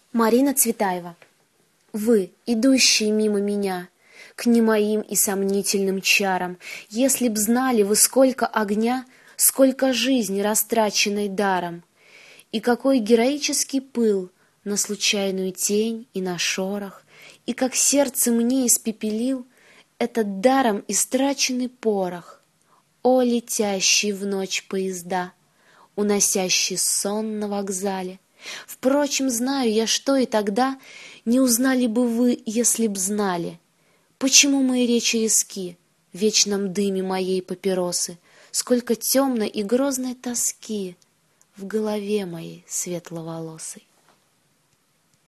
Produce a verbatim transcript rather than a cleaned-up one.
Марина Цветаева. Вы, идущие мимо меня, к немоим и сомнительным чарам, если б знали вы, сколько огня, сколько жизни, растраченной даром, и какой героический пыл на случайную тень и на шорох, и как сердце мне испепелил этот даром истраченный порох. О, летящие в ночь поезда, уносящий сон на вокзале! Впрочем, знаю я, что и тогда не узнали бы вы, если б знали, почему мои речи резки в вечном дыме моей папиросы, сколько темной и грозной тоски в голове моей светловолосой.